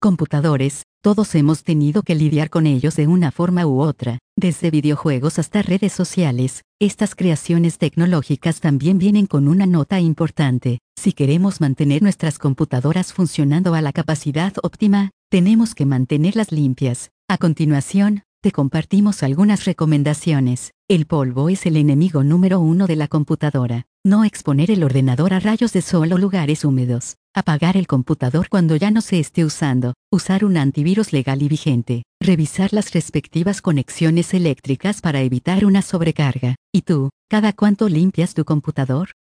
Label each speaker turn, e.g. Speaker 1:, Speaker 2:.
Speaker 1: Computadores, todos hemos tenido que lidiar con ellos de una forma u otra, desde videojuegos hasta redes sociales. Estas creaciones tecnológicas también vienen con una nota importante. Si queremos mantener nuestras computadoras funcionando a la capacidad óptima, tenemos que mantenerlas limpias. A continuación, te compartimos algunas recomendaciones. El polvo es el enemigo número uno de la computadora. No exponer el ordenador a rayos de sol o lugares húmedos. Apagar el computador cuando ya no se esté usando. Usar un antivirus legal y vigente. Revisar las respectivas conexiones eléctricas para evitar una sobrecarga. ¿Y tú, cada cuánto limpias tu computador?